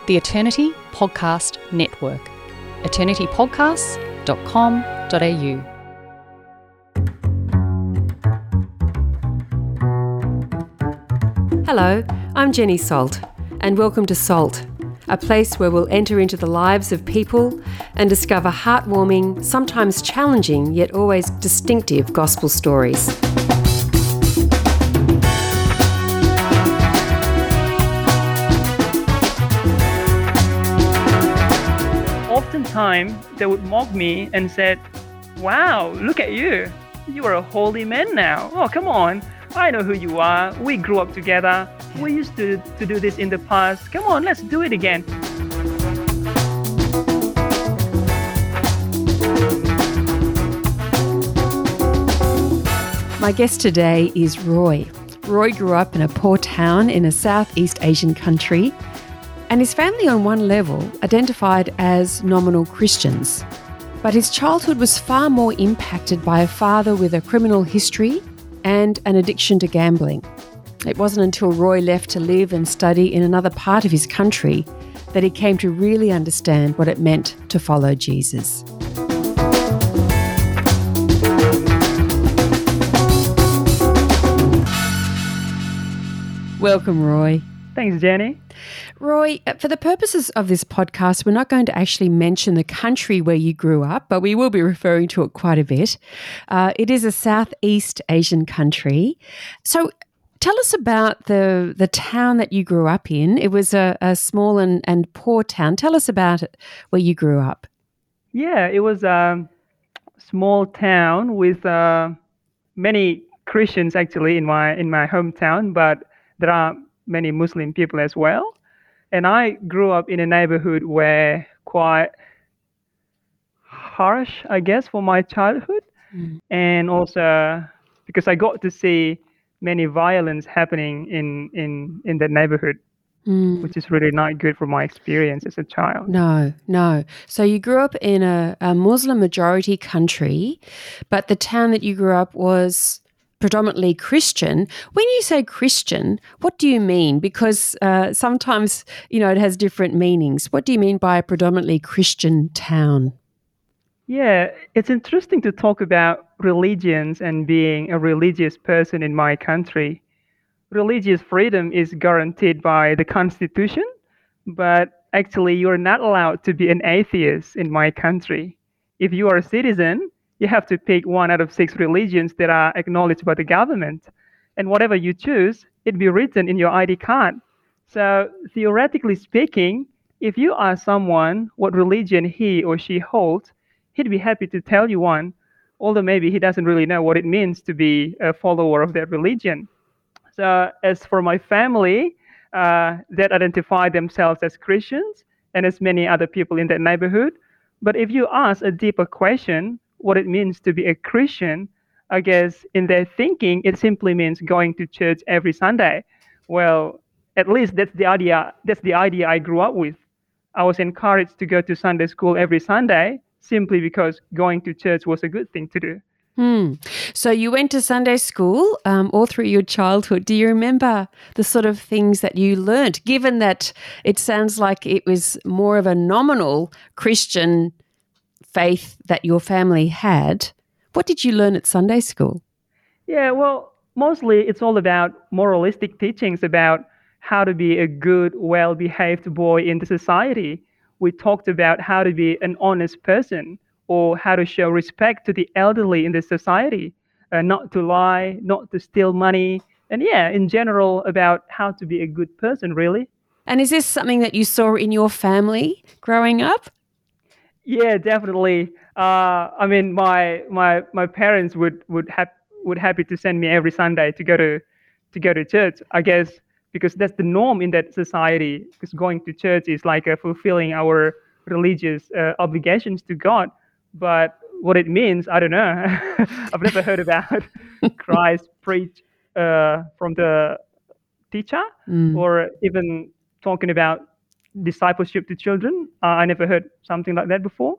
the Eternity Podcast Network. eternitypodcasts.com.au. Hello, I'm Jenny Salt, and welcome to Salt, a place where we'll enter into the lives of people and discover heartwarming, sometimes challenging, yet always distinctive gospel stories. Oftentimes, they would mock me and said, "Wow, look at you. You are a holy man now. Oh, come on. I know who you are. We grew up together. We used to do this in the past. Come on, let's do it again." My guest today is Roy. Roy grew up in a poor town in a Southeast Asian country, and his family on one level identified as nominal Christians. But his childhood was far more impacted by a father with a criminal history and an addiction to gambling. It wasn't until Roy left to live and study in another part of his country that he came to really understand what it meant to follow Jesus. Welcome, Roy. Thanks, Jenny. Roy, for the purposes of this podcast, we're not going to actually mention the country where you grew up, but we will be referring to it quite a bit. It is a Southeast Asian country. So tell us about the town that you grew up in. It was a small and poor town. Tell us about it, where you grew up. Yeah, it was a small town with many Christians actually in my hometown, but there are many Muslim people as well. And I grew up in a neighborhood where quite harsh, I guess, for my childhood. And also because I got to see many violence happening in that neighborhood, which is really not good for my experience as a child. No. So you grew up in a Muslim majority country, but the town that you grew up was predominantly Christian. When you say Christian, what do you mean? Because sometimes, it has different meanings. What do you mean by a predominantly Christian town? Yeah, it's interesting to talk about religions and being a religious person in my country. Religious freedom is guaranteed by the Constitution, but actually you're not allowed to be an atheist in my country. If you are a citizen, you have to pick one out of 6 religions that are acknowledged by the government. And whatever you choose, it'd be written in your ID card. So theoretically speaking, if you ask someone what religion he or she holds, he'd be happy to tell you one, although maybe he doesn't really know what it means to be a follower of that religion. So as for my family, that identify themselves as Christians and as many other people in that neighborhood. But if you ask a deeper question, what it means to be a Christian, I guess in their thinking, it simply means going to church every Sunday. Well, at least that's the idea I grew up with. I was encouraged to go to Sunday school every Sunday simply because going to church was a good thing to do. So you went to Sunday school all through your childhood. Do you remember the sort of things that you learned, given that it sounds like it was more of a nominal Christian faith that your family had? What did you learn at Sunday school? Yeah, well, mostly it's all about moralistic teachings about how to be a good, well-behaved boy in the society. We talked about how to be an honest person or how to show respect to the elderly in the society, not to lie, not to steal money, and in general about how to be a good person, really. And is this something that you saw in your family growing up? Yeah, definitely. I mean, my parents would happy to send me every Sunday to go to church. I guess because that's the norm in that society. Because going to church is like fulfilling our religious obligations to God. But what it means, I don't know. I've never heard about Christ preach from the teacher, or even talking about discipleship to children. I never heard something like that before.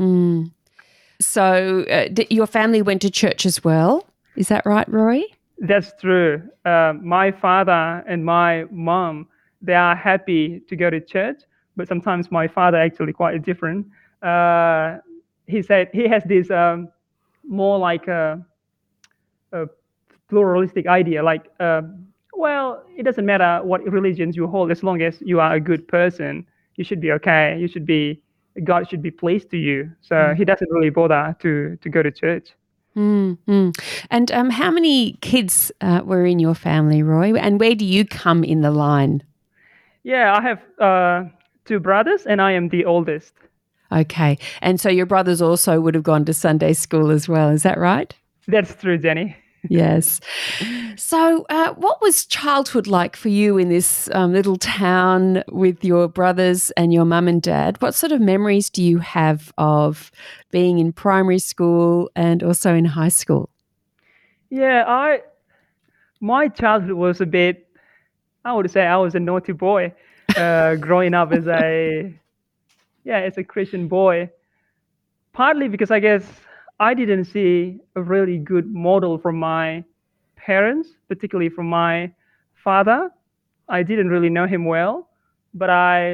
So your family went to church as well. Is that right, Roy? That's true. My father and my mom, they are happy to go to church, but sometimes my father actually quite different. Uh, he said he has this more like a pluralistic idea, like, well, it doesn't matter what religions you hold, as long as you are a good person, you should be okay. You should be God should be pleased to you. So he doesn't really bother to go to church. Mm. And how many kids were in your family, Roy? And where do you come in the line? Yeah, I have two brothers, and I am the oldest. Okay. And so your brothers also would have gone to Sunday school as well. Is that right? That's true, Jenny. Yes. So what was childhood like for you in this little town with your brothers and your mum and dad? What sort of memories do you have of being in primary school and also in high school? Yeah, my childhood was a bit, I would say I was a naughty boy, growing up as as a Christian boy. Partly because I guess I didn't see a really good model from my parents, particularly from my father. I didn't really know him well, but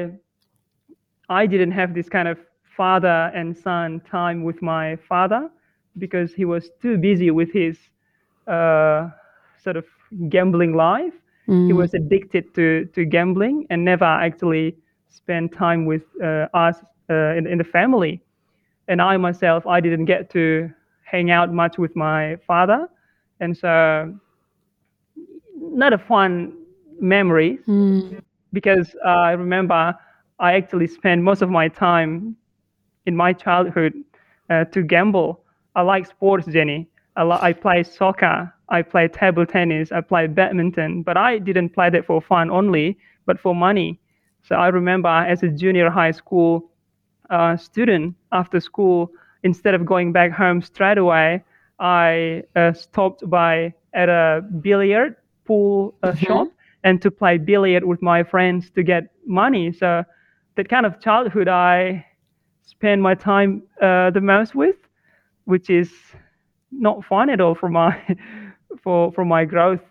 I didn't have this kind of father and son time with my father because he was too busy with his uh, sort of gambling life. He was addicted to gambling and never actually spent time with us in the family. And I myself, I didn't get to hang out much with my father. And so, not a fun memory because I remember I actually spent most of my time in my childhood to gamble. I like sports, Jenny. I play soccer, I play table tennis, I play badminton, but I didn't play that for fun only, but for money. So I remember as a junior high school student after school, instead of going back home straight away, I stopped by at a billiard pool shop and to play billiard with my friends to get money. So that kind of childhood I spend my time the most with, which is not fun at all for my for my growth.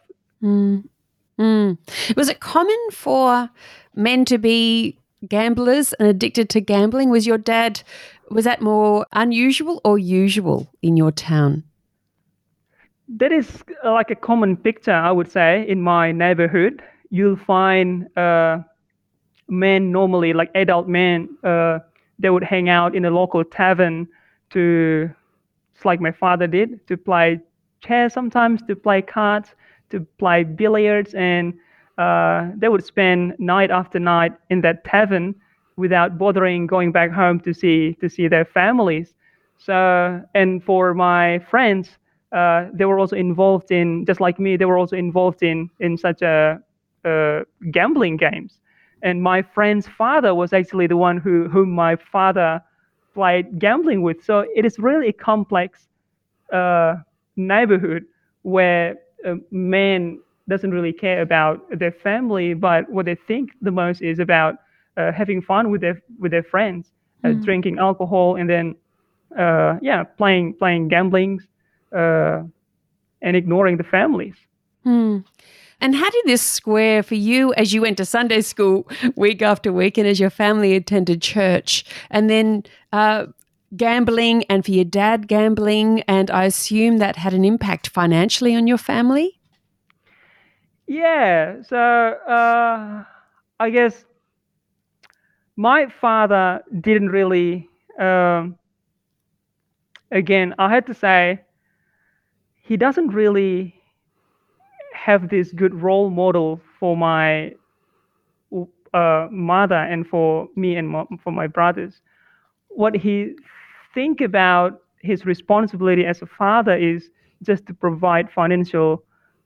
Was it common for men to be gamblers and addicted to gambling? Was that more unusual or usual in your town? That is like a common picture, I would say, in my neighborhood. You'll find men normally, like adult men, they would hang out in a local tavern to, it's like my father did, to play chess sometimes, to play cards, to play billiards, and they would spend night after night in that tavern without bothering going back home to see their families. So, and for my friends, they were also involved in, just like me, they were also involved in such a gambling games. And my friend's father was actually the one whom my father played gambling with. So it is really a complex neighborhood where men doesn't really care about their family, but what they think the most is about having fun with their friends, drinking alcohol, and then playing gamblings, and ignoring the families. And how did this square for you as you went to Sunday school week after week and as your family attended church, and then gambling, and for your dad gambling, and I assume that had an impact financially on your family? Yeah, so I guess my father didn't really, again, I had to say, he doesn't really have this good role model for my mother and for me and for my brothers. What he think about his responsibility as a father is just to provide financial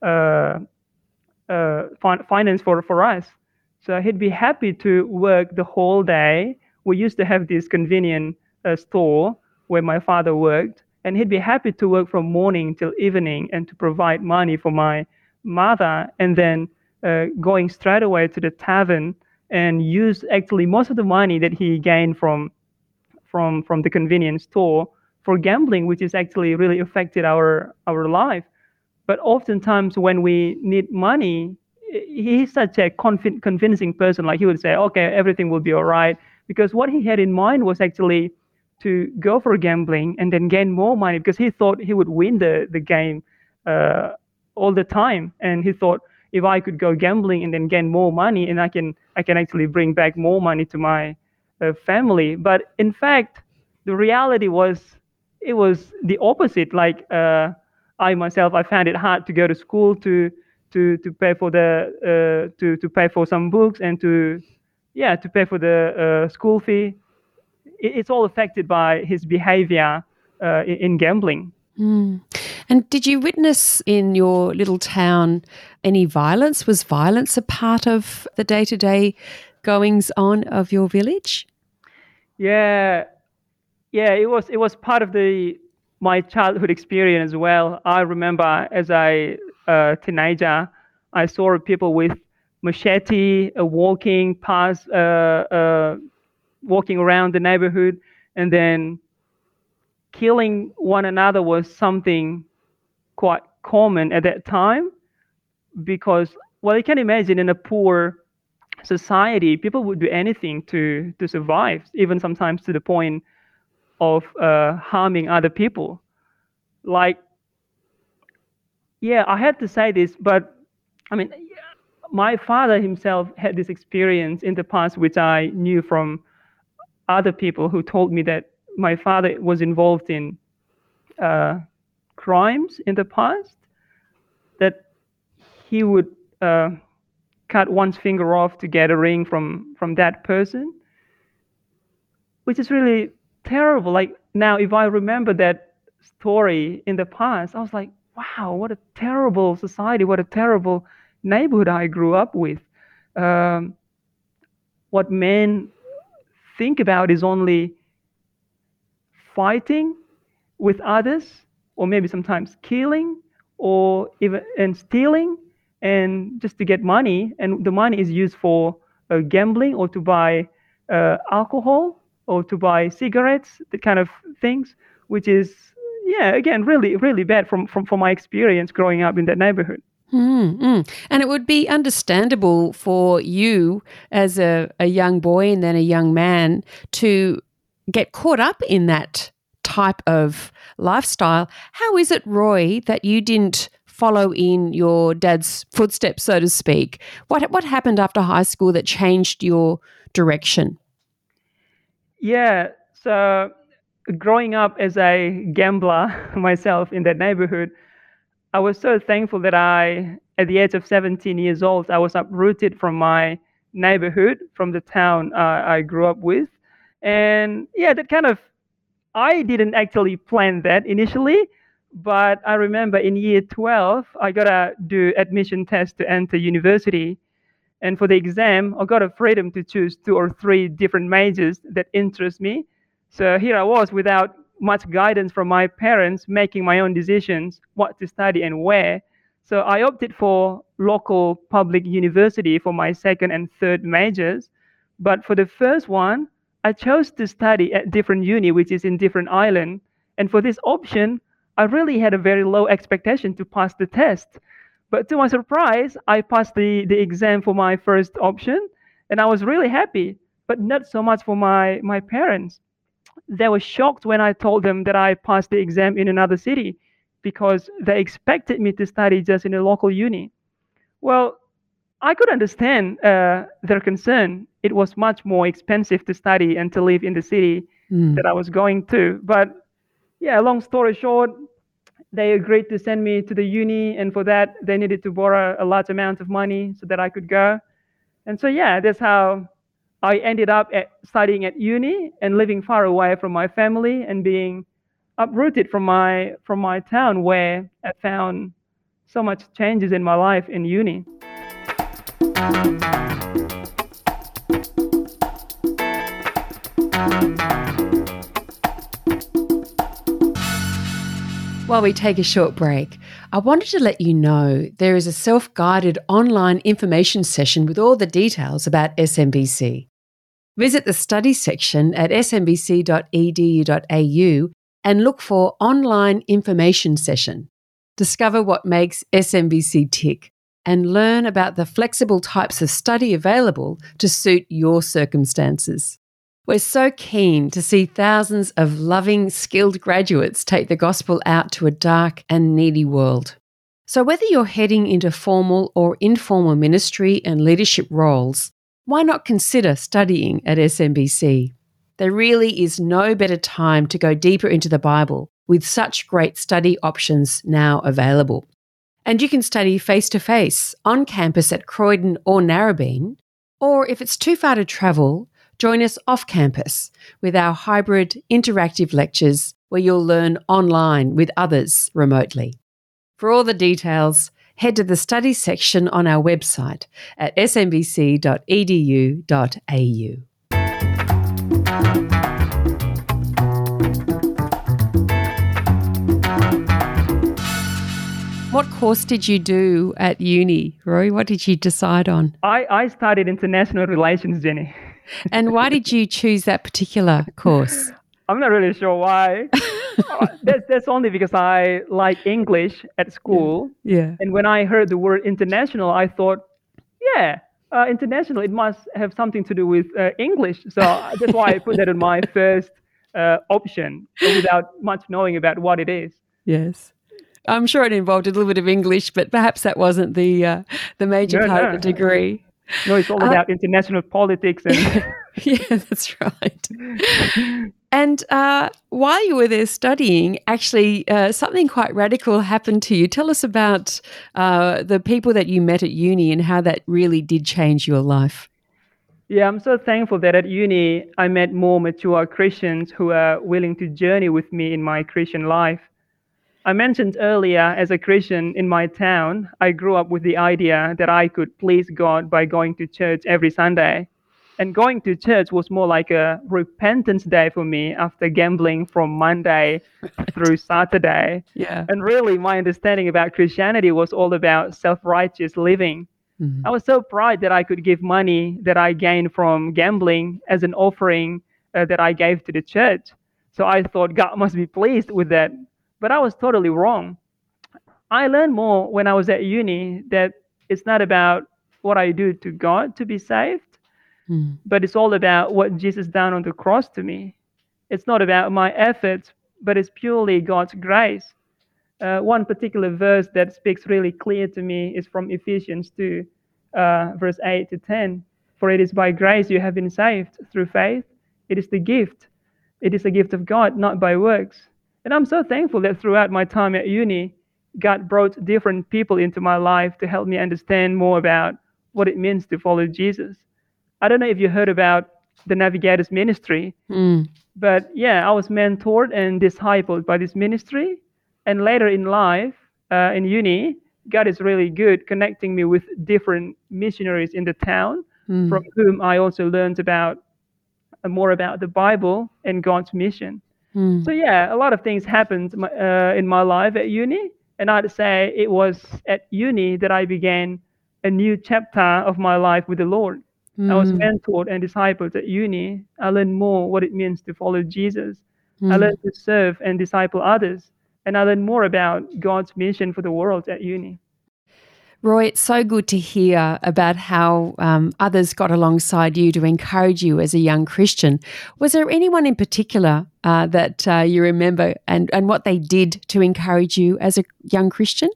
finance for us. So he'd be happy to work the whole day. We used to have this convenient store where my father worked, and he'd be happy to work from morning till evening and to provide money for my mother, and then going straight away to the tavern and use actually most of the money that he gained from the convenience store for gambling, which has actually really affected our life. But oftentimes when we need money, he's such a convincing person. Like he would say, okay, everything will be all right. Because what he had in mind was actually to go for gambling and then gain more money because he thought he would win the game uh, all the time. And he thought if I could go gambling and then gain more money and I can actually bring back more money to my family. But in fact, the reality was it was the opposite. Like I found it hard to go to school to pay for the to pay for some books and to pay for the school fee. It's all affected by his behavior in gambling. Mm. And did you witness in your little town any violence? Was violence a part of the day-to-day goings on of your village? Yeah, yeah, it was part of my childhood experience as well. I remember as a teenager, I saw people with machete walking around the neighborhood, and then killing one another was something quite common at that time because, well, you can imagine in a poor society, people would do anything to survive, even sometimes to the point of harming other people. Like, yeah, I had to say this, but I mean, my father himself had this experience in the past, which I knew from other people who told me that my father was involved in uh, crimes in the past, that he would cut one's finger off to get a ring from that person, which is really terrible. Like now, if I remember that story in the past, I was like, wow, what a terrible society, what a terrible neighborhood I grew up with. Um, what men think about is only fighting with others, or maybe sometimes killing, or even and stealing, and just to get money. And the money is used for gambling or to buy alcohol or to buy cigarettes, the kind of things, which is yeah, again, really, really bad from my experience growing up in that neighborhood. Mm. And it would be understandable for you as a young boy and then a young man to get caught up in that type of lifestyle. How is it, Roy, that you didn't follow in your dad's footsteps, so to speak? What happened after high school that changed your direction? Yeah, so growing up as a gambler myself in that neighborhood, I was so thankful that at the age of 17 years old, I was uprooted from my neighborhood, from the town I grew up with. And yeah, that kind of, I didn't actually plan that initially, but I remember in year 12, I got to do admission test to enter university. And for the exam, I got a freedom to choose 2 or 3 different majors that interest me. So here I was without much guidance from my parents, making my own decisions what to study and where. So I opted for local public university for my second and third majors. But for the first one, I chose to study at different uni, which is in different island. And for this option, I really had a very low expectation to pass the test. But to my surprise, I passed the exam for my first option, and I was really happy, but not so much for my parents. They were shocked when I told them that I passed the exam in another city because they expected me to study just in a local uni. Well, I could understand their concern. It was much more expensive to study and to live in the city that I was going to. But yeah, long story short, they agreed to send me to the uni, and for that, they needed to borrow a large amount of money so that I could go. And so, yeah, that's how I ended up studying at uni and living far away from my family and being uprooted from my town where I found so much changes in my life in uni. While we take a short break, I wanted to let you know there is a self-guided online information session with all the details about SMBC. Visit the study section at smbc.edu.au and look for online information session. Discover what makes SMBC tick. and learn about the flexible types of study available to suit your circumstances. We're so keen to see thousands of loving, skilled graduates take the gospel out to a dark and needy world. So whether you're heading into formal or informal ministry and leadership roles, why not consider studying at SMBC? There really is no better time to go deeper into the Bible with such great study options now available. And you can study face-to-face on campus at Croydon or Narrabeen, or if it's too far to travel, join us off campus with our hybrid interactive lectures where you'll learn online with others remotely. For all the details, head to the studies section on our website at smbc.edu.au. What course did you do at uni, Roy? What did you decide on? I studied international relations, Jenny. And why did you choose that particular course? I'm not really sure why. That's only because I like English at school. Yeah. And when I heard the word international, I thought, international, it must have something to do with English. So that's why I put that in my first option without much knowing about what it is. Yes. I'm sure it involved a little bit of English, but perhaps that wasn't the major part of the degree. No, it's all about international politics. And yeah, that's right. And while you were there studying, actually something quite radical happened to you. Tell us about the people that you met at uni and how that really did change your life. Yeah, I'm so thankful that at uni I met more mature Christians who are willing to journey with me in my Christian life. I mentioned earlier, as a Christian in my town, I grew up with the idea that I could please God by going to church every Sunday. And going to church was more like a repentance day for me after gambling from Monday through Saturday. Yeah. And really, my understanding about Christianity was all about self-righteous living. I was so proud that I could give money that I gained from gambling as an offering that I gave to the church. So I thought God must be pleased with that. But I was totally wrong. I learned more when I was at uni that it's not about what I do to God to be saved, but it's all about what Jesus done on the cross to me. It's not about my efforts, but it's purely God's grace. One particular verse that speaks really clear to me is from Ephesians 2, verse 8 to 10. For it is by grace you have been saved through faith. It is the gift. It is a gift of God, not by works. And I'm so thankful that throughout my time at uni, God brought different people into my life to help me understand more about what it means to follow Jesus. I don't know if you heard about the Navigators Ministry, but yeah, I was mentored and discipled by this ministry. And later in life, in uni, God is really good connecting me with different missionaries in the town, from whom I also learned about more about the Bible and God's mission. So yeah, a lot of things happened in my life at uni, and I'd say it was at uni that I began a new chapter of my life with the Lord. I was mentored and discipled at uni. I learned more what it means to follow Jesus. I learned to serve and disciple others, and I learned more about God's mission for the world at uni. Roy, it's so good to hear about how others got alongside you to encourage you as a young Christian. Was there anyone in particular that you remember and what they did to encourage you as a young Christian?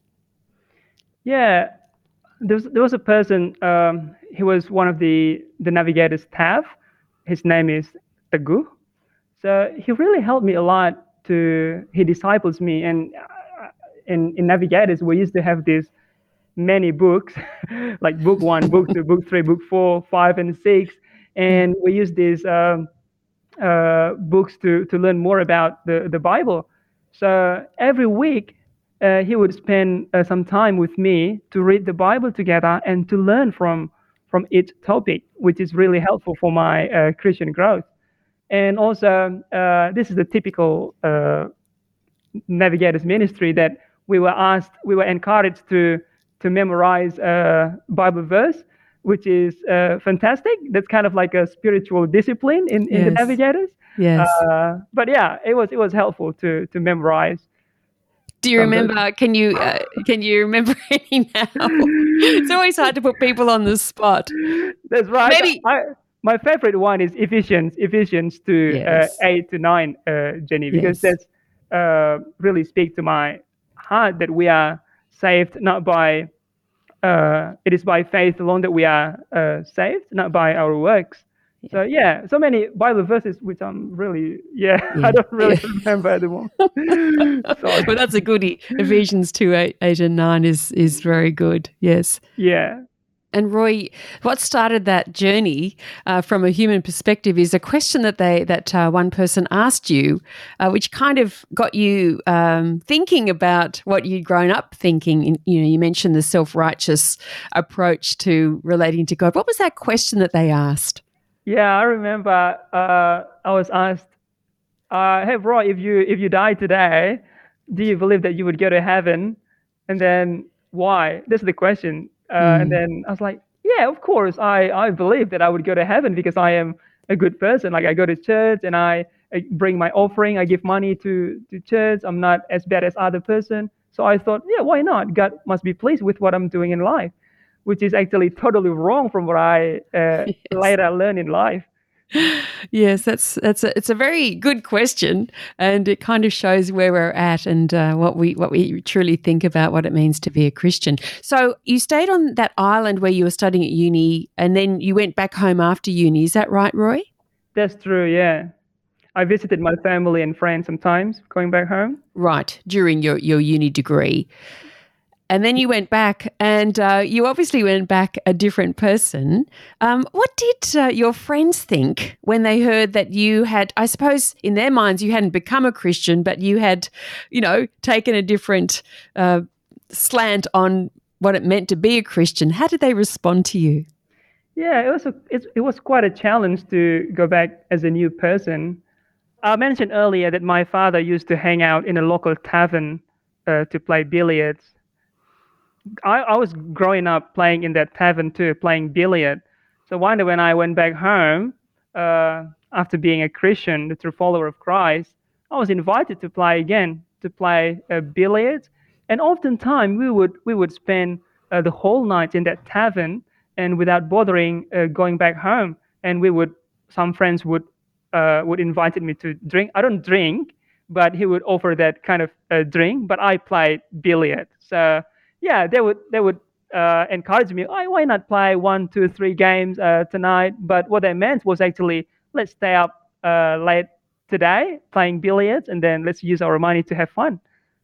Yeah, there was a person, he was one of the Navigators staff. His name is Teguh. So he really helped me a lot. He disciples me. And in Navigators, we used to have these many books, like book 1, book 2, book 3, book 4, 5, and 6. And we use these books to learn more about the Bible. So every week, he would spend some time with me to read the Bible together and to learn from each topic, which is really helpful for my Christian growth. And also, this is the typical Navigators ministry that we were encouraged to memorize a Bible verse, which is fantastic. That's kind of like a spiritual discipline in the Navigators. Yes. But yeah, it was helpful to memorize. Do you remember? Can you remember any now? It's always hard to put people on the spot. That's right. Maybe. My favorite one is Ephesians 2, Yes. 8 to 9, Jenny, because Yes. that's really speak to my heart that we are saved not by, it is by faith alone that we are saved, not by our works. So yeah, so many Bible verses which I'm really, I don't really remember at the moment. Sorry. Well, that's a goodie. Ephesians 2, 8 and 9 is very good. Yes. Yeah. And Roy, what started that journey from a human perspective is a question that one person asked you, which kind of got you thinking about what you'd grown up thinking. You mentioned the self-righteous approach to relating to God. What was that question that they asked? Yeah, I remember I was asked, "Hey, Roy, if you die today, do you believe that you would go to heaven? And then why?" This is the question. And then I was like, "Yeah, of course. I believe that I would go to heaven because I am a good person. Like I go to church and I bring my offering. I give money to church. I'm not as bad as other person. So I thought, yeah, why not? God must be pleased with what I'm doing in life." Which is actually totally wrong from what I later learned in life. Yes, it's a very good question, and it kind of shows where we're at and what we truly think about what it means to be a Christian. So you stayed on that island where you were studying at uni, and then you went back home after uni. Is that right, Roy? That's true. Yeah, I visited my family and friends sometimes going back home. Right, during your uni degree. And then you went back, and you obviously went back a different person. What did your friends think when they heard that you had, I suppose in their minds, you hadn't become a Christian, but you had, taken a different slant on what it meant to be a Christian? How did they respond to you? Yeah, it was quite a challenge to go back as a new person. I mentioned earlier that my father used to hang out in a local tavern to play billiards. I was growing up playing in that tavern too, playing billiard. So one day when I went back home, after being a Christian, the true follower of Christ, I was invited to play again, to play billiards. And oftentimes we would spend the whole night in that tavern and without bothering going back home. And some friends would invite me to drink. I don't drink, but he would offer that kind of drink. But I played billiard. So yeah, they would encourage me. Oh, why not play 1, 2, 3 games tonight? But what they meant was actually, let's stay up late today playing billiards, and then let's use our money to have fun.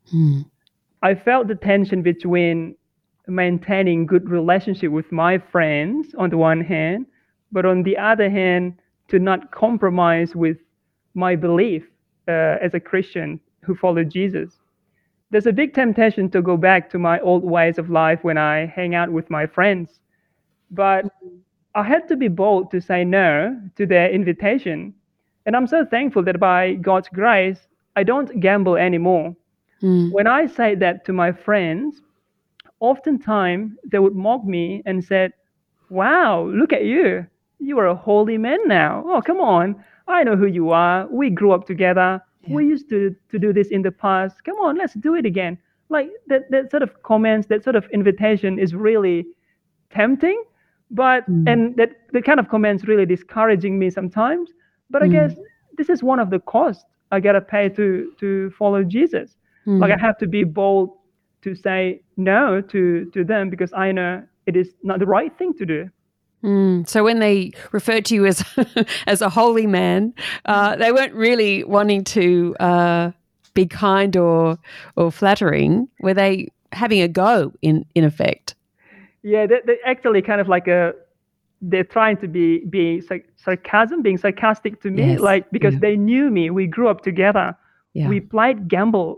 I felt the tension between maintaining good relationship with my friends on the one hand, but on the other hand, to not compromise with my belief as a Christian who followed Jesus. There's a big temptation to go back to my old ways of life when I hang out with my friends. But I had to be bold to say no to their invitation. And I'm so thankful that by God's grace, I don't gamble anymore. When I say that to my friends, oftentimes they would mock me and said, "Wow, look at you. You are a holy man now. Oh, come on. I know who you are. We grew up together. Yeah. We used to do this in the past. Come on, let's do it again." Like that sort of comments, that sort of invitation is really tempting, but and that kind of comments really discouraging me sometimes. But I guess this is one of the costs I gotta pay to follow Jesus. Like I have to be bold to say no to them because I know it is not the right thing to do. So when they referred to you as as a holy man, they weren't really wanting to be kind or flattering. Were they having a go in effect? Yeah, they actually kind of like they're trying to be being sarcastic to me, like because they knew me. We grew up together. Yeah. We played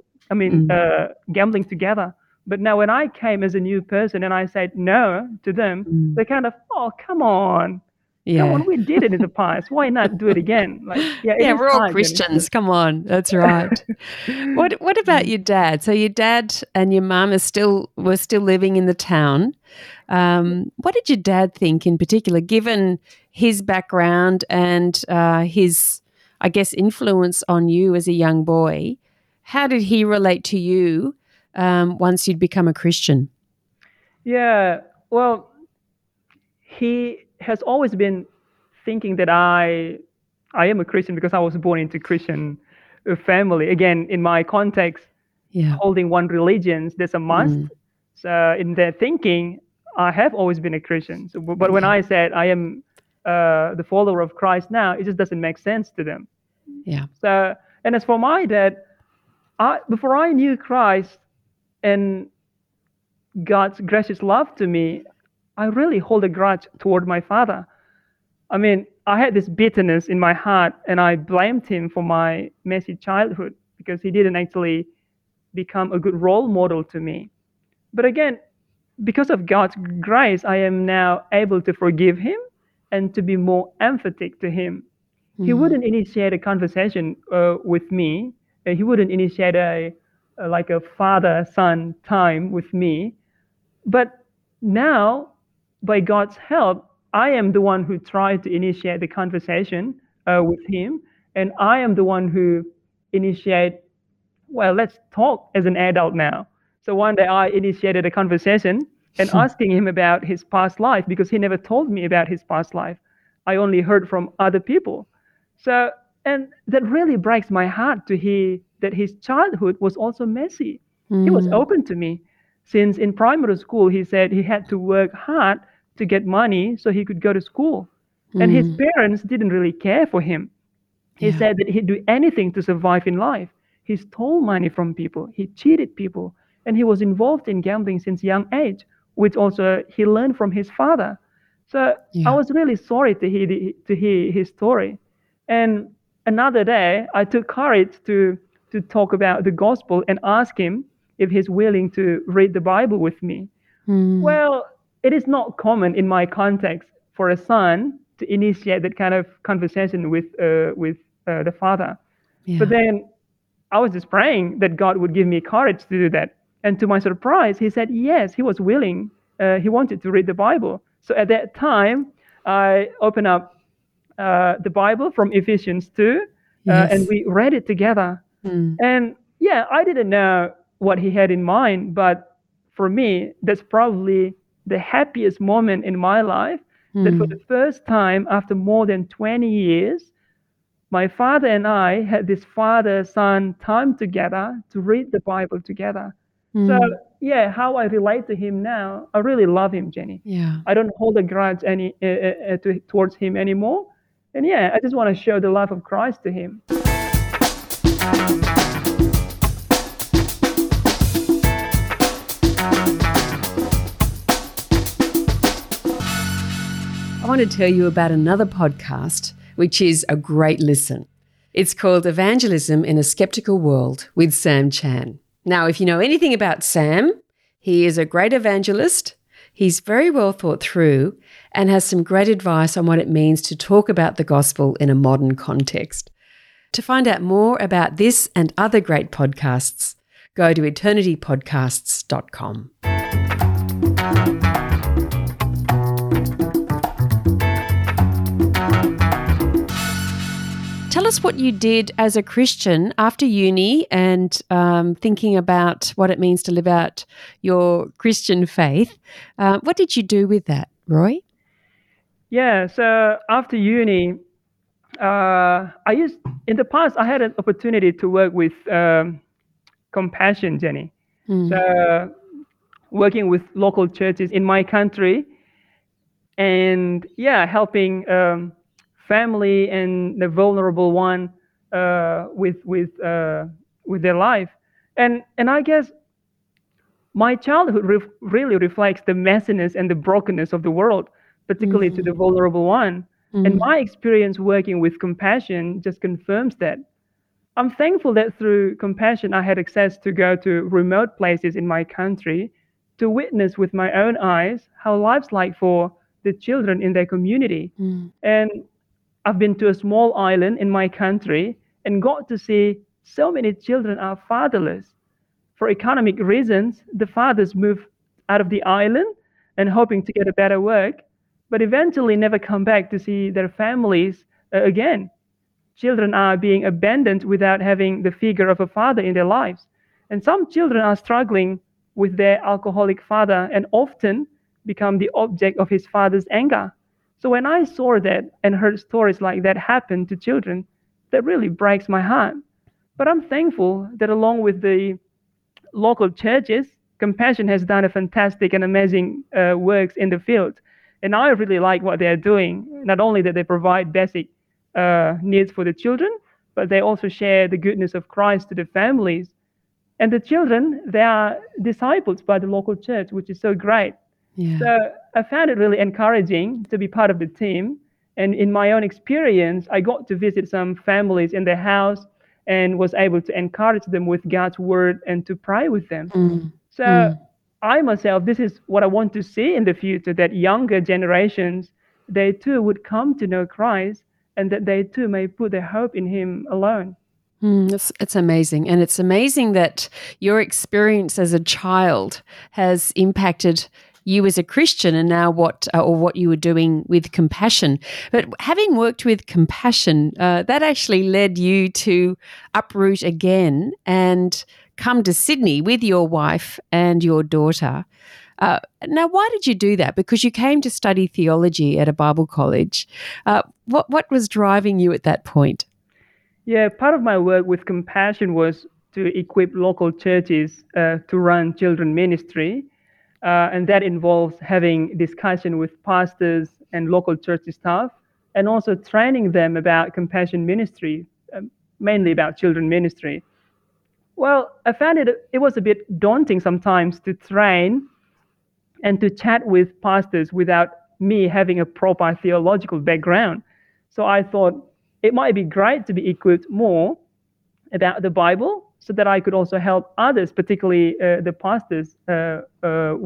gambling together. But now when I came as a new person and I said no to them, they kind of, oh, come on. Yeah. Come on, we did it in the past. Why not do it again? Like, we're all Christians. Come on. That's right. What about your dad? So your dad and your mum were still living in the town. What did your dad think in particular, given his background and his, I guess, influence on you as a young boy? How did he relate to you once you'd become a Christian? Yeah, Well, he has always been thinking that I am a Christian because I was born into Christian family. Again, in my context, Yeah. holding one religion, there's a must. So in their thinking, I have always been a Christian. So, but when I said I am the follower of Christ now, it just doesn't make sense to them. Yeah. So, and as for my dad, before I knew Christ and God's gracious love to me, I really hold a grudge toward my father. I mean, I had this bitterness in my heart, and I blamed him for my messy childhood because he didn't actually become a good role model to me. But again, because of God's grace, I am now able to forgive him and to be more emphatic to him. He wouldn't initiate a conversation with me. He wouldn't initiate like a father-son time with me. But now, by God's help, I am the one who tried to initiate the conversation with him, and I am the one who initiate. Well, let's talk as an adult now. So one day I initiated a conversation and asking him about his past life because he never told me about his past life. I only heard from other people. So, and that really breaks my heart to hear that his childhood was also messy. He was open to me. Since in primary school, he said he had to work hard to get money so he could go to school. And his parents didn't really care for him. He said that he'd do anything to survive in life. He stole money from people. He cheated people. And he was involved in gambling since young age, which also he learned from his father. So I was really sorry to hear his story. And another day, I took courage to talk about the gospel and ask him if he's willing to read the Bible with me. Well, it is not common in my context for a son to initiate that kind of conversation with the father. But then I was just praying that God would give me courage to do that. And to my surprise, he said yes, he was willing. He wanted to read the Bible. So at that time, I opened up the Bible from Ephesians 2, and we read it together. And yeah, I didn't know what he had in mind, but for me, that's probably the happiest moment in my life, that for the first time after more than 20 years, my father and I had this father-son time together to read the Bible together. So yeah, how I relate to him now, I really love him, Jenny. Yeah. I don't hold a grudge towards him anymore. And yeah, I just want to show the love of Christ to him. I want to tell you about another podcast, which is a great listen. It's called Evangelism in a Skeptical World with Sam Chan. Now, if you know anything about Sam, he is a great evangelist. He's very well thought through and has some great advice on what it means to talk about the gospel in a modern context. To find out more about this and other great podcasts, go to eternitypodcasts.com. Tell us what you did as a Christian after uni and thinking about what it means to live out your Christian faith. What did you do with that, Roy? Yeah, so after uni, in the past, I had an opportunity to work with Compassion, Jenny. So working with local churches in my country and yeah, helping family and the vulnerable one with their life, and I guess my childhood really reflects the messiness and the brokenness of the world, particularly to the vulnerable one. And my experience working with Compassion just confirms that. I'm thankful that through Compassion I had access to go to remote places in my country to witness with my own eyes how life's like for the children in their community. And I've been to a small island in my country and got to see so many children are fatherless. For economic reasons, the fathers move out of the island and hoping to get a better work, but eventually never come back to see their families again. Children are being abandoned without having the figure of a father in their lives. And some children are struggling with their alcoholic father, and often become the object of his father's anger. So when I saw that and heard stories like that happen to children, that really breaks my heart. But I'm thankful that along with the local churches, Compassion has done a fantastic and amazing works in the field. And I really like what they're doing. Not only that they provide basic needs for the children, but they also share the goodness of Christ to the families. And the children, they are discipled by the local church, which is so great. Yeah. So I found it really encouraging to be part of the team. And in my own experience, I got to visit some families in their house and was able to encourage them with God's word and to pray with them. So I myself, this is what I want to see in the future, that younger generations, they too would come to know Christ and that they too may put their hope in him alone. It's amazing. And it's amazing that your experience as a child has impacted you as a Christian and now what you were doing with Compassion. But having worked with Compassion, that actually led you to uproot again and come to Sydney with your wife and your daughter. Now, why did you do that? Because you came to study theology at a Bible college. What was driving you at that point? Yeah, part of my work with Compassion was to equip local churches to run children ministry. And that involves having discussion with pastors and local church staff, and also training them about compassion ministry, mainly about children ministry. Well, I found it was a bit daunting sometimes to train and to chat with pastors without me having a proper theological background. So I thought it might be great to be equipped more about the Bible so that I could also help others, particularly the pastors who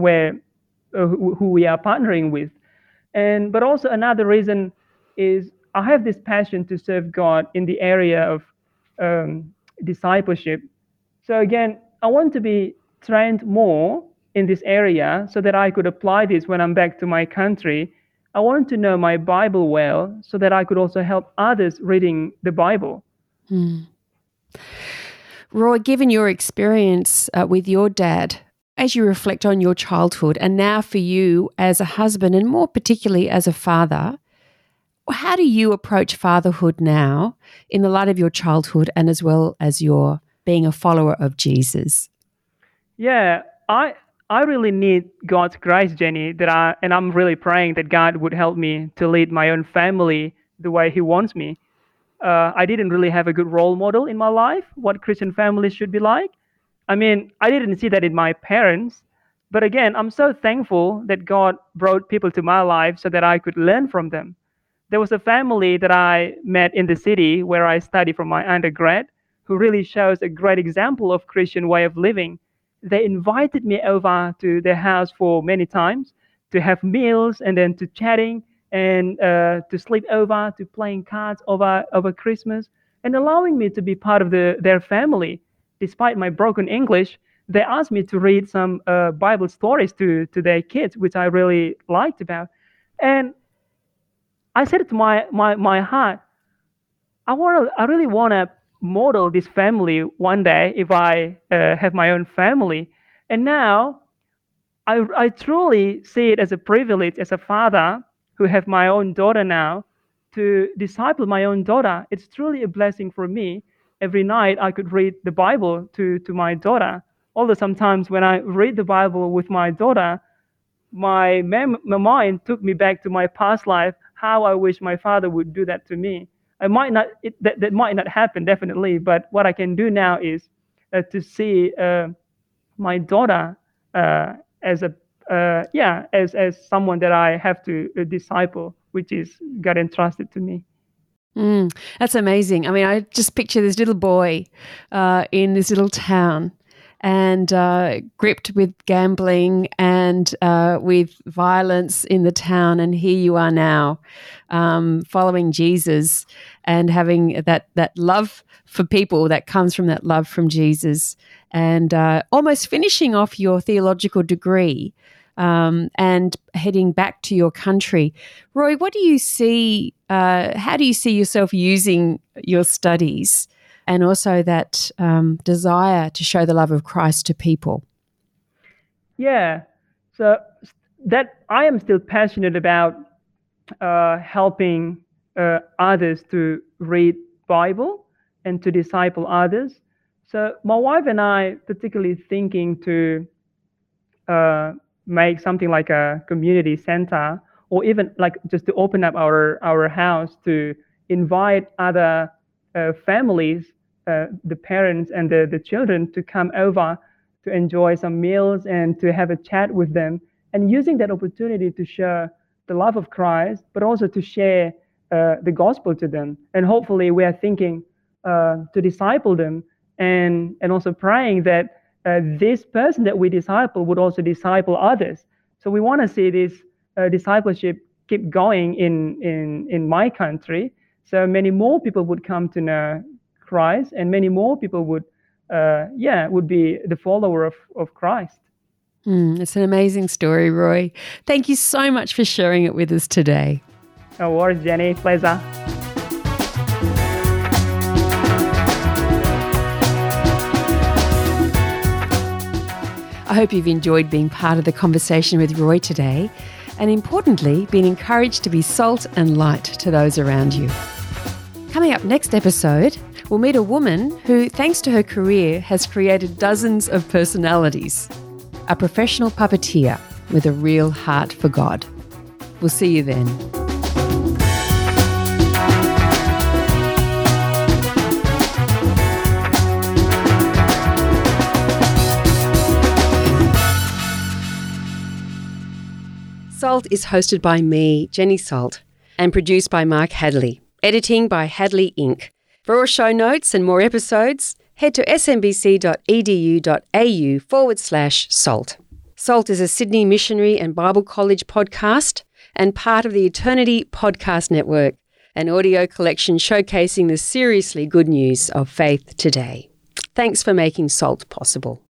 we are partnering with. But also another reason is I have this passion to serve God in the area of discipleship. So again, I want to be trained more in this area so that I could apply this when I'm back to my country. I want to know my Bible well so that I could also help others reading the Bible. Roy, given your experience with your dad, as you reflect on your childhood and now for you as a husband and more particularly as a father, how do you approach fatherhood now in the light of your childhood and as well as your being a follower of Jesus? Yeah, I really need God's grace, Jenny, and I'm really praying that God would help me to lead my own family the way He wants me. I didn't really have a good role model in my life, what Christian families should be like. I mean, I didn't see that in my parents. But again, I'm so thankful that God brought people to my life so that I could learn from them. There was a family that I met in the city where I studied from my undergrad who really shows a great example of Christian way of living. They invited me over to their house for many times to have meals and then to chatting and to sleep over, to playing cards over Christmas, and allowing me to be part of their family. Despite my broken English, they asked me to read some Bible stories to their kids, which I really liked about. And I said to my heart, I really want to model this family one day if I have my own family. And now I truly see it as a privilege as a father who have my own daughter now to disciple my own daughter. It's truly a blessing for me. Every night I could read the Bible to my daughter. Although sometimes when I read the Bible with my daughter, my mind took me back to my past life, how I wish my father would do that to me. That might not happen, definitely, but what I can do now is to see my daughter as someone that I have to disciple, which is God entrusted to me. That's amazing. I mean, I just picture this little boy in this little town and gripped with gambling and with violence in the town. And here you are now following Jesus and having that love for people that comes from that love from Jesus and almost finishing off your theological degree and heading back to your country. Roy, what do you see, how do you see yourself using your studies and also that desire to show the love of Christ to people? Yeah. So that I am still passionate about helping others to read Bible and to disciple others. So my wife and I particularly thinking to make something like a community center, or even like just to open up our house to invite other families, the parents and the children, to come over to enjoy some meals and to have a chat with them, and using that opportunity to share the love of Christ, but also to share the gospel to them. And hopefully we are thinking to disciple them, and also praying that this person that we disciple would also disciple others. So we want to see this discipleship keep going in my country. So many more people would come to know Christ, and many more people would be the follower of Christ. It's an amazing story, Roy. Thank you so much for sharing it with us today. No worries, Jenny. Pleasure. I hope you've enjoyed being part of the conversation with Roy today, and importantly, been encouraged to be salt and light to those around you. Coming up next episode, we'll meet a woman who, thanks to her career, has created dozens of personalities. A professional puppeteer with a real heart for God. We'll see you then. Salt is hosted by me, Jenny Salt, and produced by Mark Hadley. Editing by Hadley Inc. For all show notes and more episodes, head to smbc.edu.au/salt. Salt is a Sydney Missionary and Bible College podcast and part of the Eternity Podcast Network, an audio collection showcasing the seriously good news of faith today. Thanks for making Salt possible.